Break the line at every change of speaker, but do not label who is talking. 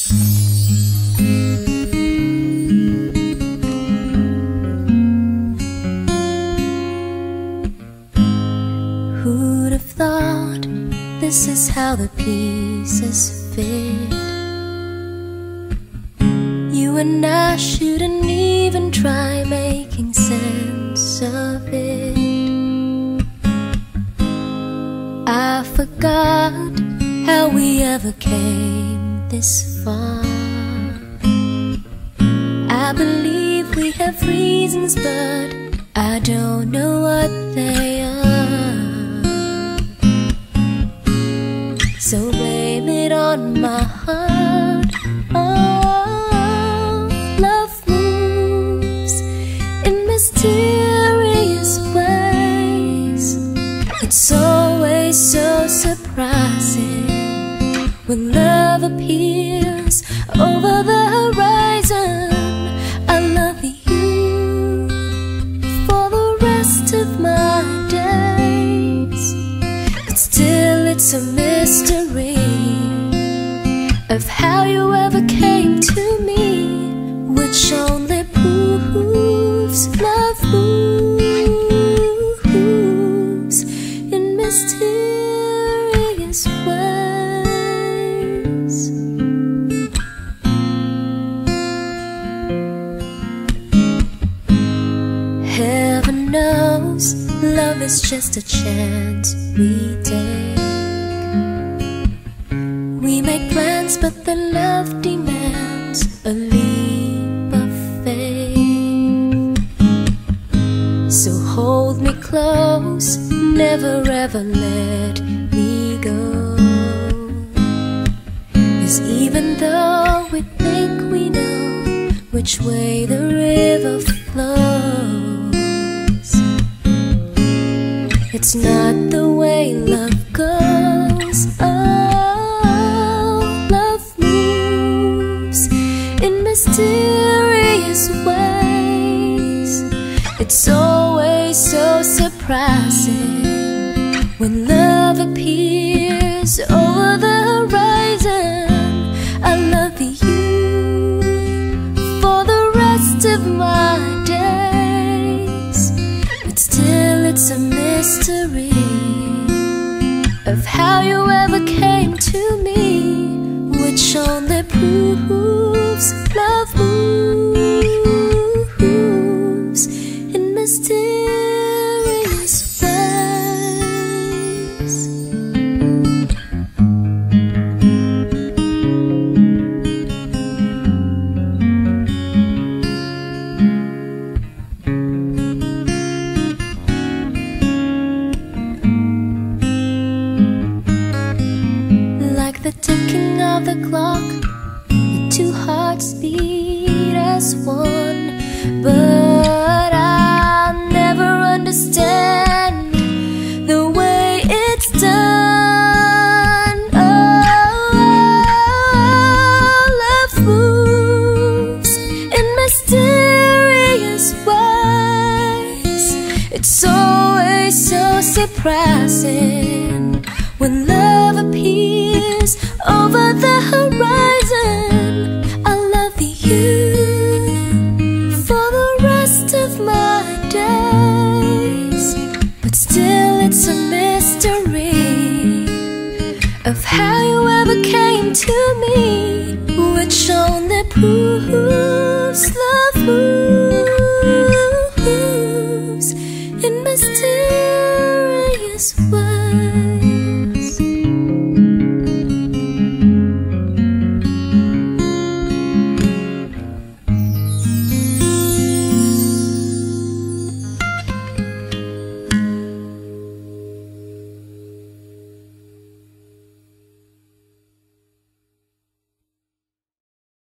Who'd have thought this is how the pieces fit? You and I shouldn't even try making sense of it. I forgot how we ever came this far. I believe we have reasons, but I don't know what they are. So blame it on my heart. Oh, love moves in mysterious ways. It's always so surprising when love appears over the horizon. I love you for the rest of my days, but still it's a mystery of how you ever came to me, which only proves love moves in mysterious ways. Heaven knows love is just a chance we take. We make plans, but then love demands a leap of faith. So hold me close, never ever let me go. 'Cause even though we think we know which way the river flows, it's not the way love goes. Mysterious ways. It's always so surprising when love appears over the horizon. I love you for the rest of my days, but still it's a mystery of how you ever came to me, which only proves love moves in mysterious ways. Like the ticking of the clock, two hearts beat as one, but I'll never understand the way it's done. Oh, love moves in mysterious ways. It's always so surprising when love appears over the horizon. I love you for the rest of my days, but still it's a mystery of how you ever came to me, which only proves